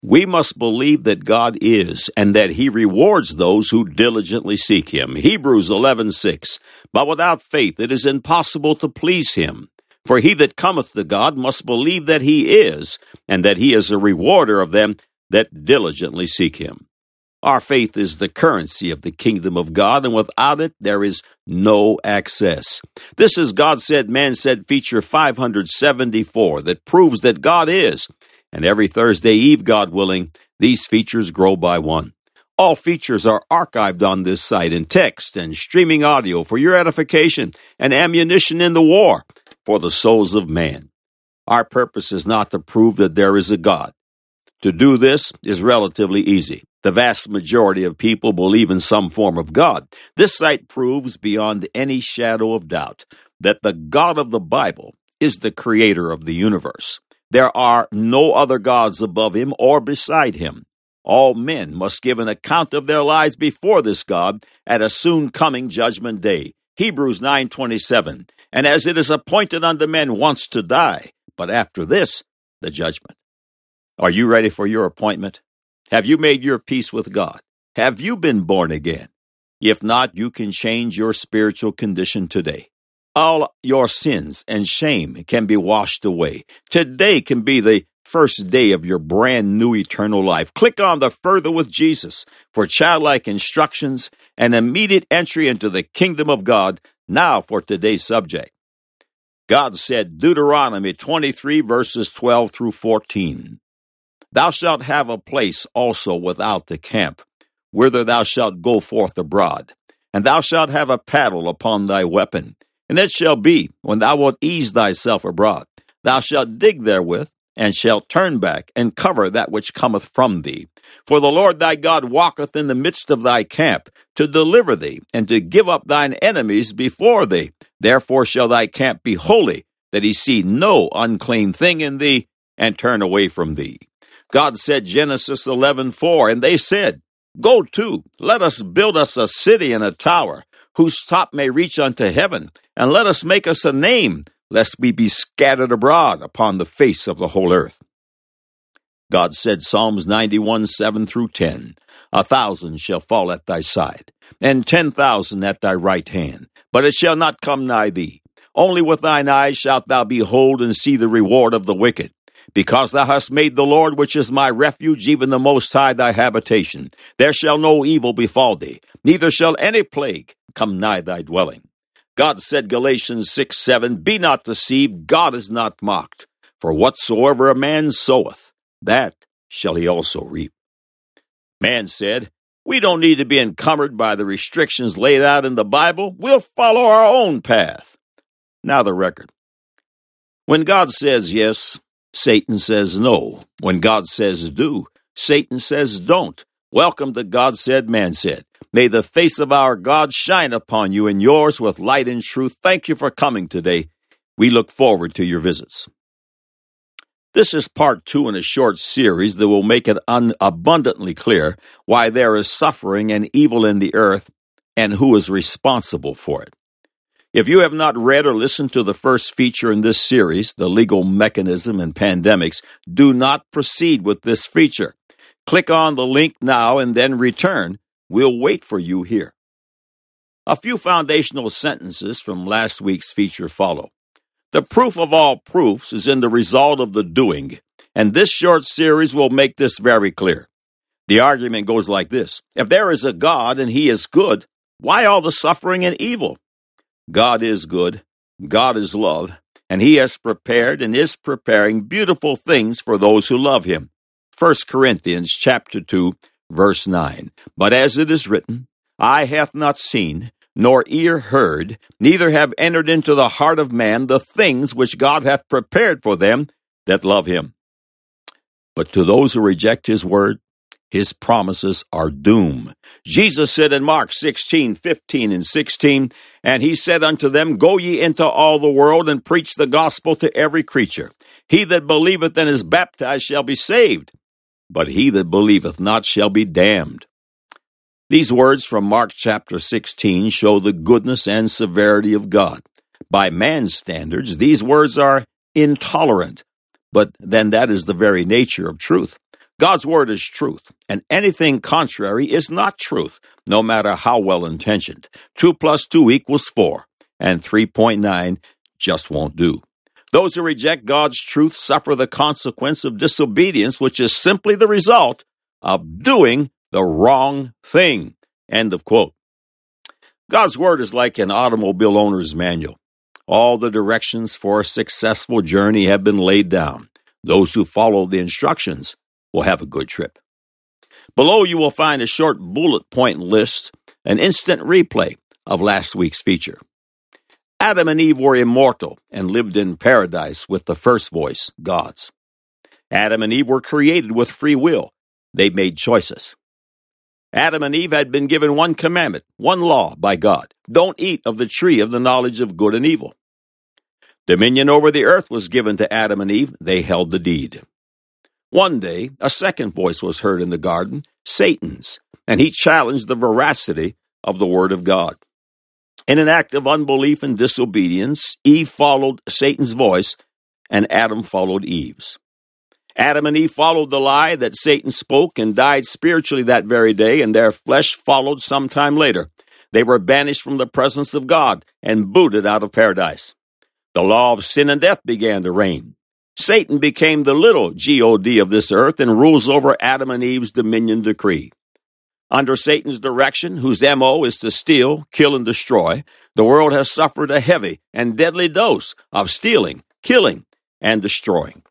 We must believe that God is, and that He rewards those who diligently seek Him. Hebrews 11:6. But without faith it is impossible to please Him. For he that cometh to God must believe that He is, and that He is a rewarder of them that diligently seek Him. Our faith is the currency of the kingdom of God, and without it there is no access. This is God Said, Man Said feature 574 that proves that God is. And every Thursday Eve, God willing, these features grow by one. All features are archived on this site in text and streaming audio for your edification and ammunition in the war for the souls of man. Our purpose is not to prove that there is a God. To do this is relatively easy. The vast majority of people believe in some form of God. This site proves beyond any shadow of doubt that the God of the Bible is the creator of the universe. There are no other gods above Him or beside Him. All men must give an account of their lives before this God at a soon coming judgment day. Hebrews 9:27. And as it is appointed unto men once to die, but after this, the judgment. Are you ready for your appointment? Have you made your peace with God? Have you been born again? If not, you can change your spiritual condition today. All your sins and shame can be washed away. Today can be the first day of your brand new eternal life. Click on the Further with Jesus for childlike instructions and immediate entry into the kingdom of God. Now for today's subject. God said, Deuteronomy 23 verses 12 through 14. Thou shalt have a place also without the camp, whither thou shalt go forth abroad. And thou shalt have a paddle upon thy weapon. And it shall be, when thou wilt ease thyself abroad, thou shalt dig therewith, and shalt turn back, and cover that which cometh from thee. For the Lord thy God walketh in the midst of thy camp, to deliver thee, and to give up thine enemies before thee. Therefore shall thy camp be holy, that He see no unclean thing in thee, and turn away from thee. God said, Genesis 11:4, and they said, Go to, let us build us a city and a tower, whose top may reach unto heaven, and let us make us a name, lest we be scattered abroad upon the face of the whole earth. God said, Psalms 91:7 through 10, 1,000 shall fall at thy side, and 10,000 at thy right hand, but it shall not come nigh thee. Only with thine eyes shalt thou behold and see the reward of the wicked. Because thou hast made the Lord, which is my refuge, even the Most High, thy habitation, there shall no evil befall thee, neither shall any plague come nigh thy dwelling. God said, Galatians 6:7, Be not deceived, God is not mocked. For whatsoever a man soweth, that shall he also reap. Man said, We don't need to be encumbered by the restrictions laid out in the Bible. We'll follow our own path. Now the record. When God says yes, Satan says no. When God says do, Satan says don't. Welcome to God Said, Man Said. May the face of our God shine upon you and yours with light and truth. Thank you for coming today. We look forward to your visits. This is part 2 in a short series that will make it abundantly clear why there is suffering and evil in the earth and who is responsible for it. If you have not read or listened to the first feature in this series, The Legal Mechanism in Pandemics, do not proceed with this feature. Click on the link now and then return. We'll wait for you here. A few foundational sentences from last week's feature follow. The proof of all proofs is in the result of the doing, and this short series will make this very clear. The argument goes like this. If there is a God and He is good, why all the suffering and evil? God is good, God is love, and He has prepared and is preparing beautiful things for those who love Him. 1 Corinthians chapter 2, verse 9. But as it is written, Eye hath not seen, nor ear heard, neither have entered into the heart of man the things which God hath prepared for them that love Him. But to those who reject His word, His promises are doom. Jesus said in Mark 16:15 and 16, And He said unto them, Go ye into all the world, and preach the gospel to every creature. He that believeth and is baptized shall be saved, but he that believeth not shall be damned. These words from Mark chapter 16 show the goodness and severity of God. By man's standards, these words are intolerant, but then that is the very nature of truth. God's word is truth, and anything contrary is not truth, no matter how well-intentioned. 2 plus 2 equals 4, and 3.9 just won't do. Those who reject God's truth suffer the consequence of disobedience, which is simply the result of doing the wrong thing. End of quote. God's word is like an automobile owner's manual. All the directions for a successful journey have been laid down. Those who follow the instructions will have a good trip. Below you will find a short bullet point list, an instant replay of last week's feature. Adam and Eve were immortal and lived in paradise with the first voice, God's. Adam and Eve were created with free will. They made choices. Adam and Eve had been given one commandment, one law by God. Don't eat of the tree of the knowledge of good and evil. Dominion over the earth was given to Adam and Eve. They held the deed. One day, a second voice was heard in the garden, Satan's, and he challenged the veracity of the word of God. In an act of unbelief and disobedience, Eve followed Satan's voice, and Adam followed Eve's. Adam and Eve followed the lie that Satan spoke and died spiritually that very day, and their flesh followed some time later. They were banished from the presence of God and booted out of paradise. The law of sin and death began to reign. Satan became the little God of this earth and rules over Adam and Eve's dominion decree. Under Satan's direction, whose MO is to steal, kill, and destroy, the world has suffered a heavy and deadly dose of stealing, killing, and destroying.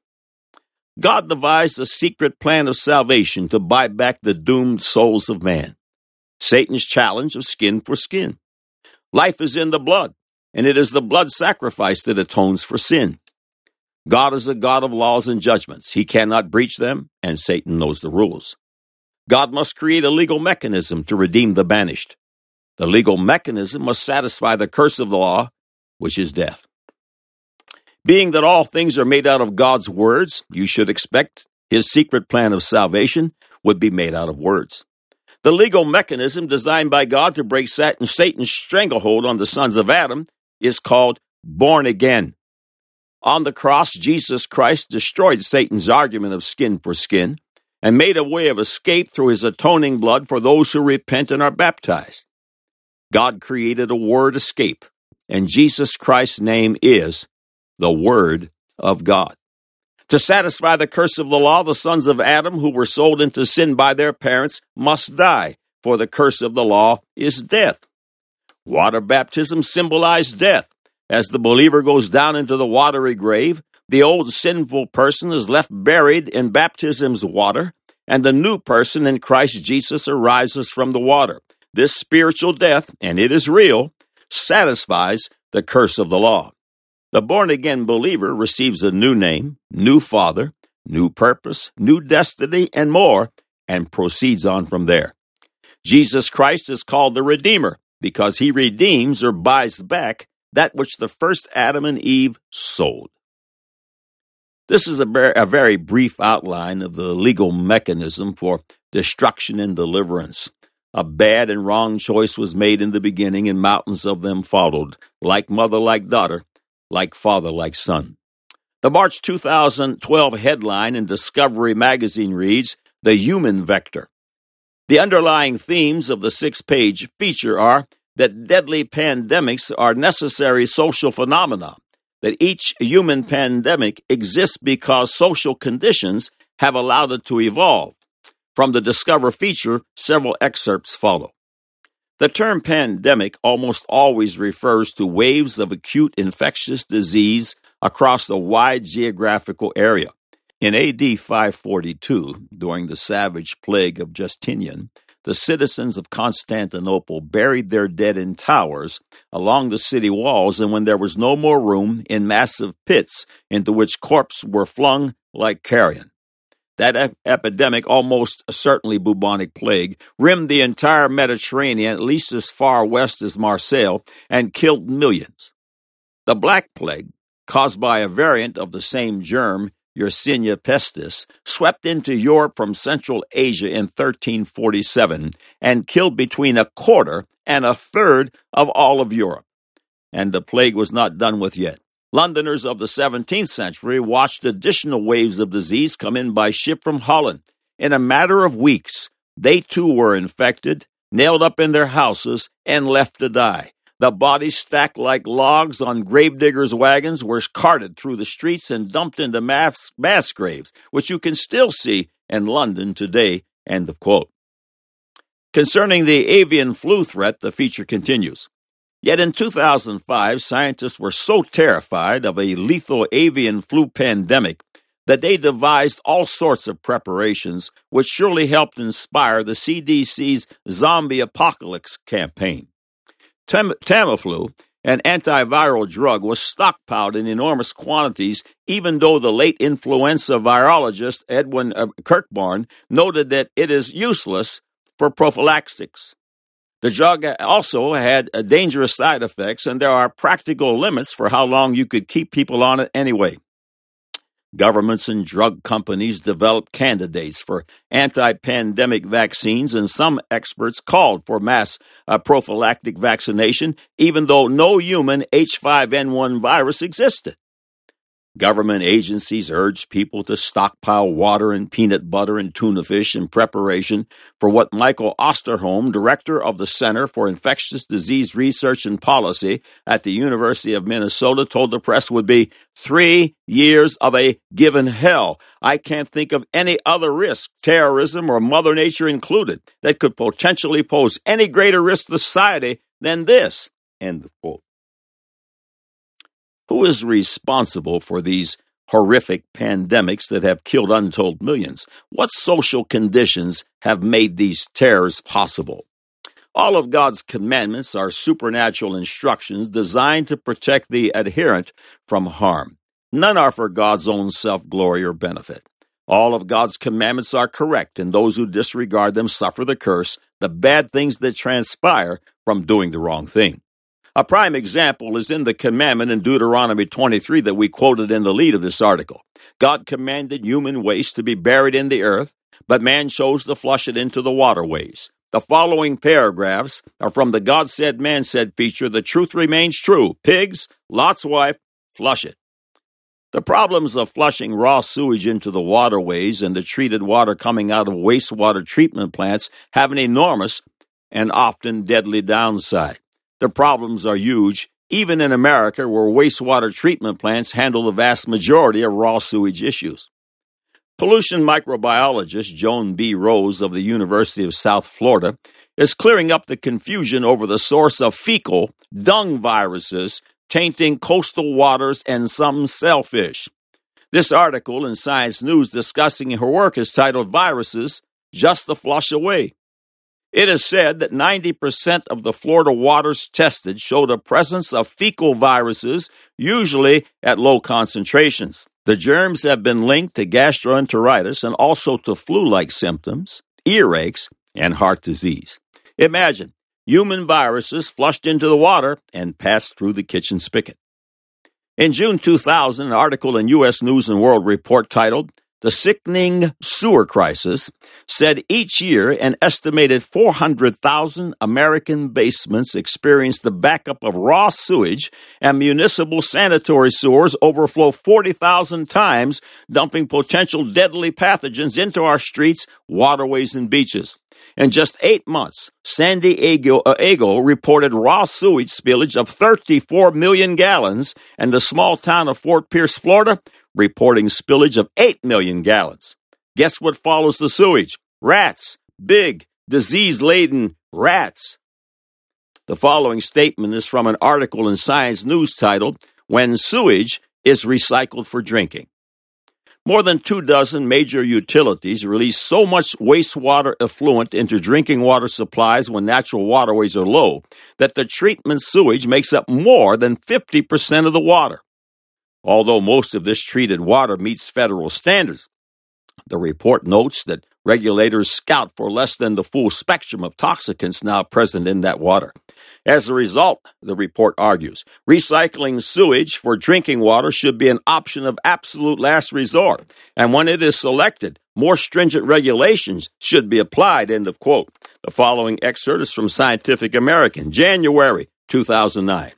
God devised a secret plan of salvation to buy back the doomed souls of man. Satan's challenge of skin for skin. Life is in the blood, and it is the blood sacrifice that atones for sin. God is a God of laws and judgments. He cannot breach them, and Satan knows the rules. God must create a legal mechanism to redeem the banished. The legal mechanism must satisfy the curse of the law, which is death. Being that all things are made out of God's words, you should expect his secret plan of salvation would be made out of words. The legal mechanism designed by God to break Satan's stranglehold on the sons of Adam is called born again. On the cross, Jesus Christ destroyed Satan's argument of skin for skin and made a way of escape through his atoning blood for those who repent and are baptized. God created a word escape, and Jesus Christ's name is the Word of God. To satisfy the curse of the law, the sons of Adam who were sold into sin by their parents must die, for the curse of the law is death. Water baptism symbolized death. As the believer goes down into the watery grave, the old sinful person is left buried in baptism's water, and the new person in Christ Jesus arises from the water. This spiritual death, and it is real, satisfies the curse of the law. The born-again believer receives a new name, new father, new purpose, new destiny, and more, and proceeds on from there. Jesus Christ is called the Redeemer because he redeems or buys back that which the first Adam and Eve sold. This is a very brief outline of the legal mechanism for destruction and deliverance. A bad and wrong choice was made in the beginning, and mountains of them followed, like mother, like daughter, like father, like son. The March 2012 headline in Discovery magazine reads, "The Human Vector." The underlying themes of the 6-page feature are that deadly pandemics are necessary social phenomena, that each human pandemic exists because social conditions have allowed it to evolve. From the Discover feature, several excerpts follow. The term pandemic almost always refers to waves of acute infectious disease across a wide geographical area. In AD 542, during the savage plague of Justinian, the citizens of Constantinople buried their dead in towers along the city walls, and when there was no more room, in massive pits into which corpses were flung like carrion. That epidemic, almost certainly bubonic plague, rimmed the entire Mediterranean, at least as far west as Marseille, and killed millions. The Black Plague, caused by a variant of the same germ, Yersinia pestis, swept into Europe from Central Asia in 1347 and killed between a quarter and a third of all of Europe. And the plague was not done with yet. Londoners of the 17th century watched additional waves of disease come in by ship from Holland. In a matter of weeks, they too were infected, nailed up in their houses, and left to die. The bodies, stacked like logs on gravediggers' wagons, were carted through the streets and dumped into mass graves, which you can still see in London today. End of quote. Concerning the avian flu threat, the feature continues. Yet in 2005, scientists were so terrified of a lethal avian flu pandemic that they devised all sorts of preparations, which surely helped inspire the CDC's zombie apocalypse campaign. Tamiflu, an antiviral drug, was stockpiled in enormous quantities, even though the late influenza virologist Edwin Kirkborn noted that it is useless for prophylaxis. The drug also had dangerous side effects, and there are practical limits for how long you could keep people on it anyway. Governments and drug companies developed candidates for anti-pandemic vaccines, and some experts called for mass prophylactic vaccination, even though no human H5N1 virus existed. Government agencies urged people to stockpile water and peanut butter and tuna fish in preparation for what Michael Osterholm, director of the Center for Infectious Disease Research and Policy at the University of Minnesota, told the press would be 3 years of a given hell. I can't think of any other risk, terrorism or Mother Nature included, that could potentially pose any greater risk to society than this. End of quote. Who is responsible for these horrific pandemics that have killed untold millions? What social conditions have made these terrors possible? All of God's commandments are supernatural instructions designed to protect the adherent from harm. None are for God's own self-glory or benefit. All of God's commandments are correct, and those who disregard them suffer the curse, the bad things that transpire from doing the wrong thing. A prime example is in the commandment in Deuteronomy 23 that we quoted in the lead of this article. God commanded human waste to be buried in the earth, but man chose to flush it into the waterways. The following paragraphs are from the God Said, Man Said feature. The truth remains true. Pigs, Lot's wife, flush it. The problems of flushing raw sewage into the waterways and the treated water coming out of wastewater treatment plants have an enormous and often deadly downside. The problems are huge, even in America, where wastewater treatment plants handle the vast majority of raw sewage issues. Pollution microbiologist Joan B. Rose of the University of South Florida is clearing up the confusion over the source of fecal dung viruses tainting coastal waters and some shellfish. This article in Science News discussing her work is titled Viruses Just a Flush Away. It is said that 90% of the Florida waters tested showed a presence of fecal viruses, usually at low concentrations. The germs have been linked to gastroenteritis and also to flu-like symptoms, earaches, and heart disease. Imagine human viruses flushed into the water and passed through the kitchen spigot. In June 2000, an article in U.S. News & World Report titled The Sickening Sewer Crisis said each year an estimated 400,000 American basements experience the backup of raw sewage, and municipal sanitary sewers overflow 40,000 times, dumping potential deadly pathogens into our streets, waterways, and beaches. In just 8 months, San Diego reported raw sewage spillage of 34 million gallons, and the small town of Fort Pierce, Florida, reporting spillage of 8 million gallons. Guess what follows the sewage? Rats. Big, disease-laden rats. The following statement is from an article in Science News titled, When Sewage is Recycled for Drinking. More than 24 major utilities release so much wastewater effluent into drinking water supplies when natural waterways are low that the treatment sewage makes up more than 50% of the water. Although most of this treated water meets federal standards, the report notes that regulators scout for less than the full spectrum of toxicants now present in that water. As a result, the report argues, recycling sewage for drinking water should be an option of absolute last resort, and when it is selected, more stringent regulations should be applied, end of quote. The following excerpt is from Scientific American, January 2009.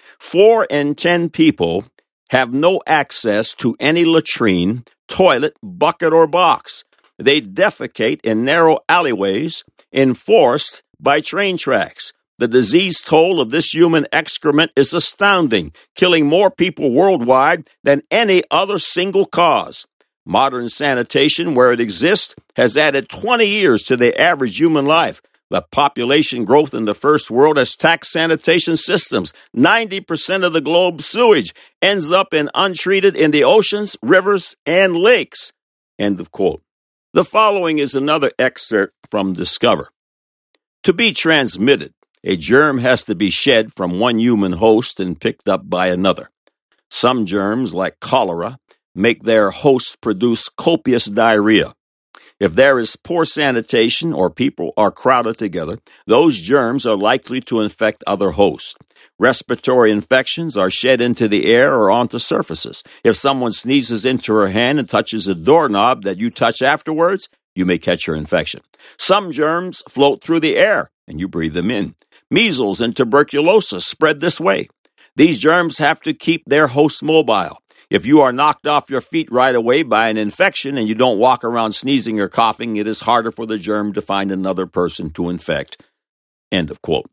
4 in 10 people have no access to any latrine, toilet, bucket, or box. They defecate in narrow alleyways, enforced by train tracks. The disease toll of this human excrement is astounding, killing more people worldwide than any other single cause. Modern sanitation, where it exists, has added 20 years to the average human life. The population growth in the first world has taxed sanitation systems. 90% of the globe's sewage ends up untreated in the oceans, rivers, and lakes. End of quote. The following is another excerpt from Discover. To be transmitted, a germ has to be shed from one human host and picked up by another. Some germs, like cholera, make their host produce copious diarrhea. If there is poor sanitation or people are crowded together, those germs are likely to infect other hosts. Respiratory infections are shed into the air or onto surfaces. If someone sneezes into her hand and touches a doorknob that you touch afterwards, you may catch your infection. Some germs float through the air, and you breathe them in. Measles and tuberculosis spread this way. These germs have to keep their host mobile. If you are knocked off your feet right away by an infection and you don't walk around sneezing or coughing, it is harder for the germ to find another person to infect. End of quote.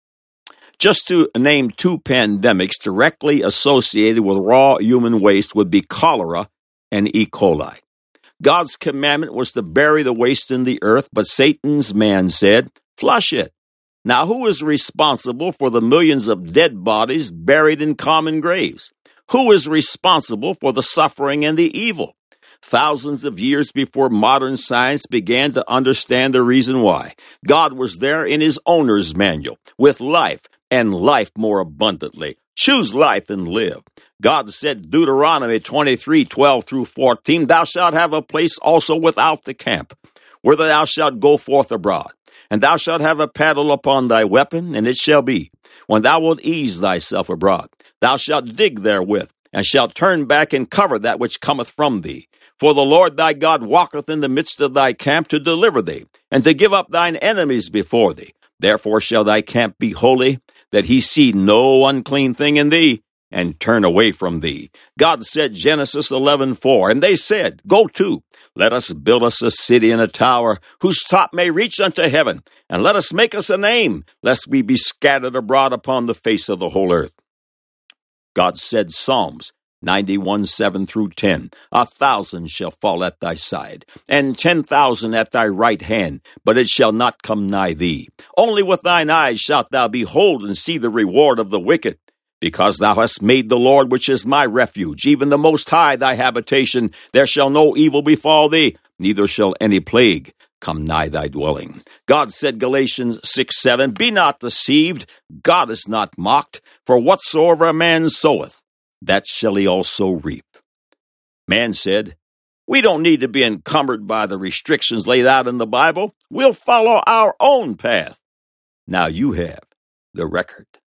Just to name two pandemics directly associated with raw human waste would be cholera and E. coli. God's commandment was to bury the waste in the earth, but Satan's man said, flush it. Now, who is responsible for the millions of dead bodies buried in common graves? Who is responsible for the suffering and the evil? Thousands of years before modern science began to understand the reason why, God was there in his owner's manual, with life and life more abundantly. Choose life and live. God said, Deuteronomy 23:12-14, Thou shalt have a place also without the camp, whither thou shalt go forth abroad. And thou shalt have a paddle upon thy weapon, and it shall be, when thou wilt ease thyself abroad, thou shalt dig therewith, and shalt turn back and cover that which cometh from thee. For the Lord thy God walketh in the midst of thy camp to deliver thee, and to give up thine enemies before thee. Therefore shall thy camp be holy, that he see no unclean thing in thee, and turn away from thee. God said, Genesis 11:4, and they said, Go to, let us build us a city and a tower, whose top may reach unto heaven, and let us make us a name, lest we be scattered abroad upon the face of the whole earth. God said, Psalms 91:7-10, 1,000 shall fall at thy side, and 10,000 at thy right hand, but it shall not come nigh thee. Only with thine eyes shalt thou behold and see the reward of the wicked. Because thou hast made the Lord, which is my refuge, even the Most High thy habitation, there shall no evil befall thee, neither shall any plague come nigh thy dwelling. God said, Galatians 6:7, Be not deceived, God is not mocked, for whatsoever a man soweth, that shall he also reap. Man said, We don't need to be encumbered by the restrictions laid out in the Bible. We'll follow our own path. Now you have the record.